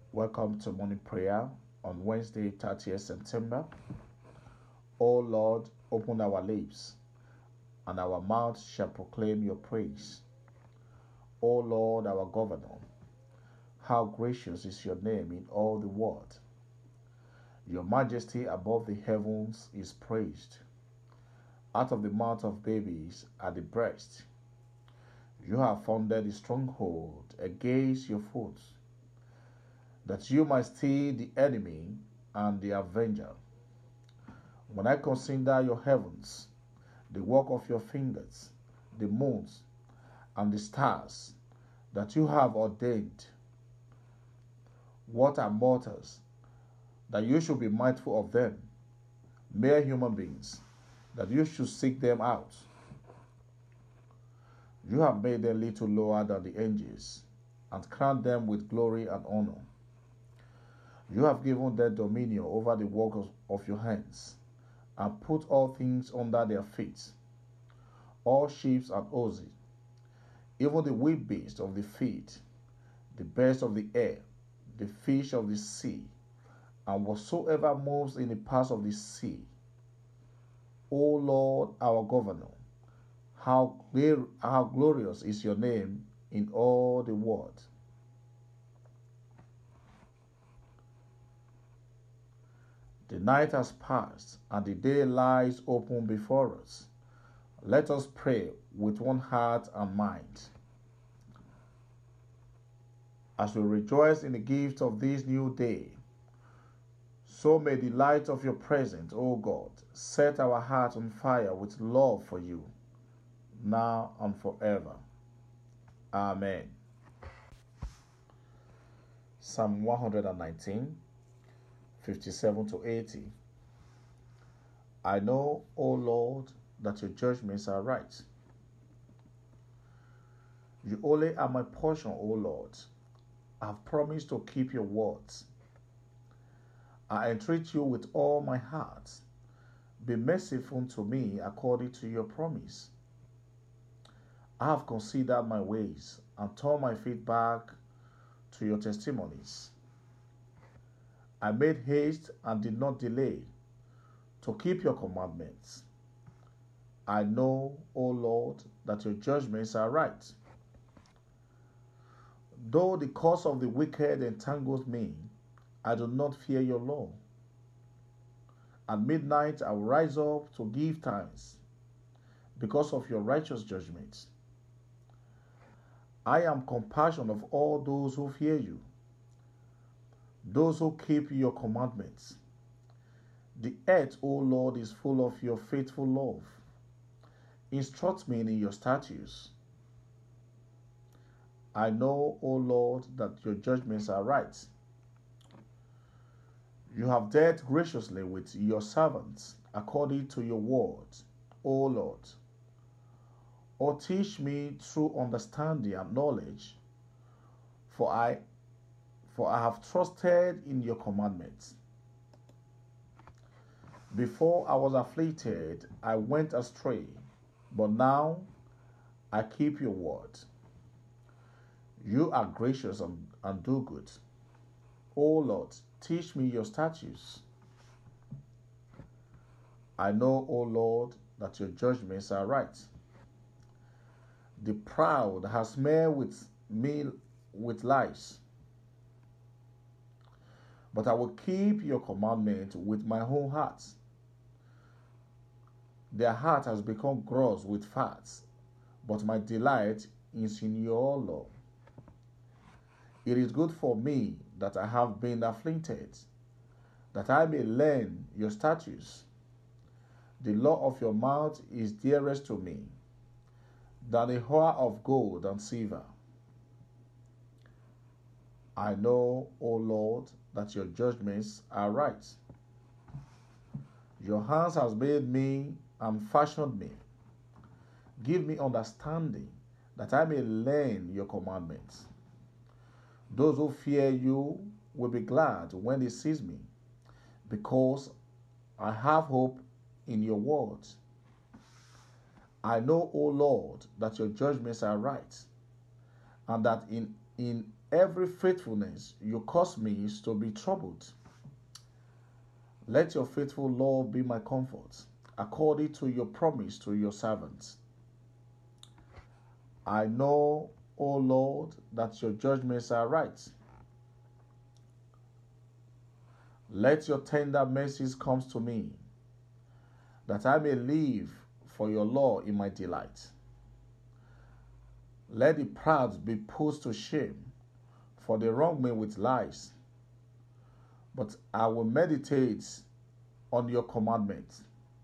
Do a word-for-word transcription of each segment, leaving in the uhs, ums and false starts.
Welcome to morning prayer on Wednesday, thirtieth September. O Lord, open our lips, and our mouth shall proclaim your praise. O Lord, our governor, how gracious is your name in all the world. Your majesty above the heavens is praised. Out of the mouth of babies at the breast, you have founded a stronghold against your foot, that you might steal the enemy and the avenger. When I consider your heavens, the work of your fingers, the moons and the stars that you have ordained, what are mortals that you should be mindful of them, mere human beings that you should seek them out? You have made them little lower than the angels and crowned them with glory and honor. You have given them dominion over the work of, of your hands, and put all things under their feet, all sheep and oxen, even the wild beasts of the field, the birds of the air, the fish of the sea, and whatsoever moves in the paths of the sea. O Lord, our governor, how, how glorious is your name in all the world. The night has passed, and the day lies open before us. Let us pray with one heart and mind. As we rejoice in the gift of this new day, so may the light of your presence, O God, set our hearts on fire with love for you, now and forever. Amen. Psalm one nineteen, fifty-seven to eighty. I know, O Lord, that your judgments are right. You only are my portion, O Lord. I have promised to keep your words. I entreat you with all my heart. Be merciful to me according to your promise. I have considered my ways and turned my feet back to your testimonies. I made haste and did not delay to keep your commandments. I know, O Lord, that your judgments are right. Though the course of the wicked entangles me, I do not fear your law. At midnight I will rise up to give thanks because of your righteous judgments. I am compassionate of all those who fear you, those who keep your commandments. The earth, O Lord, is full of your faithful love. Instruct me in your statutes. I know, O Lord, that your judgments are right. You have dealt graciously with your servants according to your word, O Lord. O teach me true understanding and knowledge, for I for I have trusted in your commandments. Before I was afflicted, I went astray, but now I keep your word. You are gracious and, and do good. O Lord, teach me your statutes. I know, O Lord, that your judgments are right. The proud has smeared with me with lies, but I will keep your commandment with my whole heart. Their heart has become gross with fats, but my delight is in your law. It is good for me that I have been afflicted, that I may learn your statutes. The law of your mouth is dearest to me than a hoard of gold and silver. I know, O Lord, that your judgments are right. Your hands has made me and fashioned me. Give me understanding, that I may learn your commandments. Those who fear you will be glad when they see me, because I have hope in your words. I know, O Lord, that your judgments are right, and that in in every faithfulness you cause me to be troubled. Let your faithful love be my comfort, according to your promise to your servants. I know, O Lord, that your judgments are right. Let your tender mercies come to me, that I may live for your law in my delight. Let the proud be put to shame, for they wrong me with lies. But I will meditate on your commandments.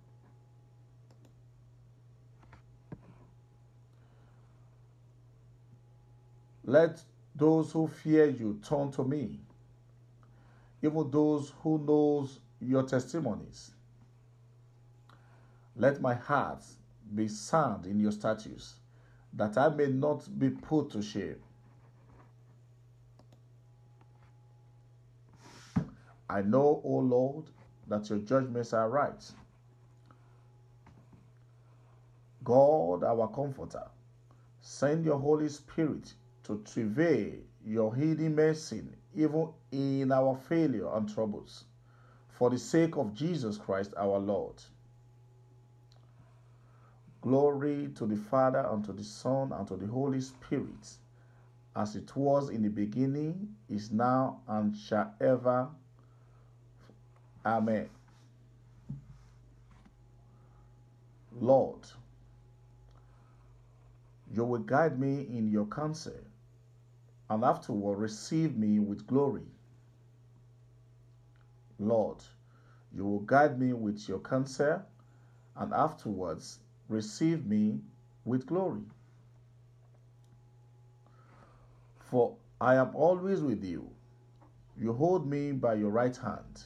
Let those who fear you turn to me, even those who knows your testimonies. Let my heart be sound in your statutes, that I may not be put to shame. I know, O Lord, that your judgments are right. God, our comforter, send your Holy Spirit to travail your hidden mercy even in our failure and troubles, for the sake of Jesus Christ our Lord. Glory to the Father, and to the Son, and to the Holy Spirit, as it was in the beginning, is now, and shall ever. Amen. Lord, you will guide me in your counsel, and afterward receive me with glory. Lord, you will guide me with your counsel, and afterwards receive me with glory. For I am always with you. You hold me by your right hand,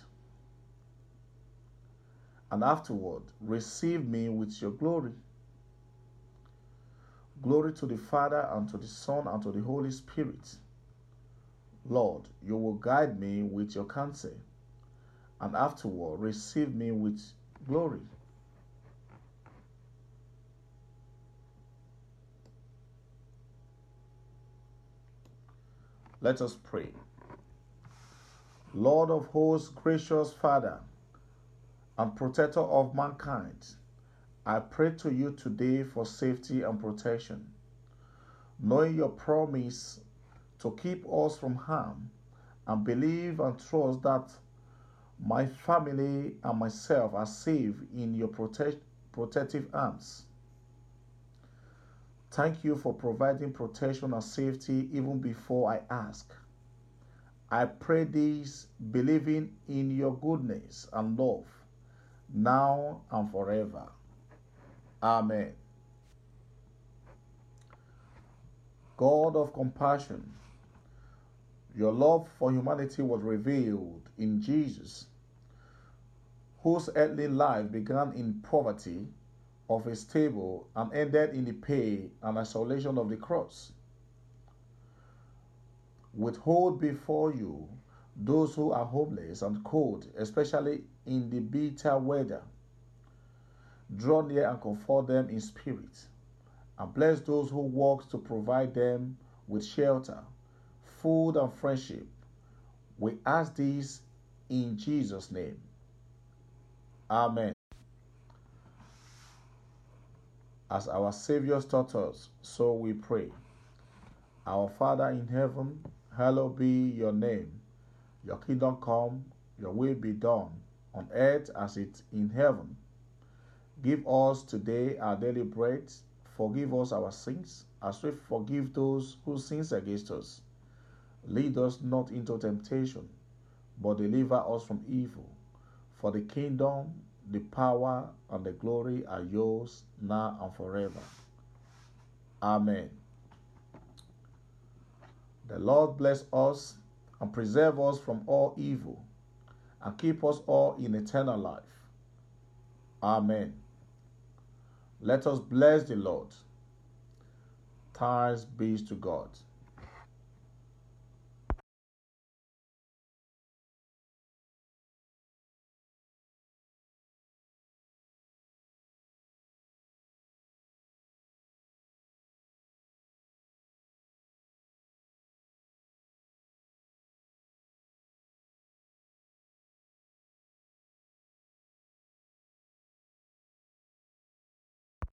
and afterward receive me with your glory. Glory to the Father, and to the Son, and to the Holy Spirit. Lord, you will guide me with your counsel, and afterward receive me with glory. Let us pray. Lord of hosts, gracious Father, and protector of mankind, I pray to you today for safety and protection, knowing your promise to keep us from harm, and believe and trust that my family and myself are safe in your protect, protective arms. Thank you for providing protection and safety even before I ask. I pray this believing in your goodness and love, now and forever. Amen. God of compassion, your love for humanity was revealed in Jesus, whose earthly life began in poverty of a stable and ended in the pain and isolation of the cross. Withhold before you those who are homeless and cold, especially in the bitter weather. Draw near and comfort them in spirit, and bless those who work to provide them with shelter, food, and friendship. We ask this in Jesus' name. Amen. As our Savior taught us, so we pray. Our Father in heaven, hallowed be your name. Your kingdom come, your will be done, on earth as it in heaven. Give us today our daily bread. Forgive us our sins, as we forgive those who sin against us. Lead us not into temptation, but deliver us from evil. For the kingdom, the power, and the glory are yours, now and forever. Amen. The Lord bless us and preserve us from all evil, and keep us all in eternal life. Amen. Let us bless the Lord. Thanks be to God.